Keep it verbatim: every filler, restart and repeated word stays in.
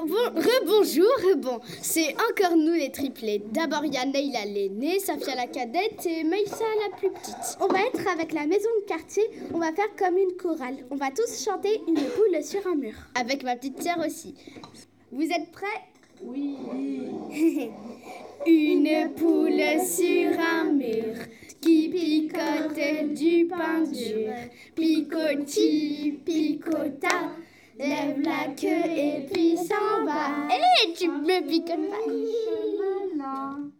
Bon, rebonjour, bon, c'est encore nous les triplés. D'abord il y a Neila l'aînée, Safia la cadette et Maïssa la plus petite. On va être avec la maison de quartier, on va faire comme une chorale. On va tous chanter une poule sur un mur. Avec ma petite sœur aussi. Vous êtes prêts? Oui. Une poule sur un mur qui picote du pain dur. Picoti, picota, lève la queue et puis s'en va. Hé, hey, tu me picotes pas.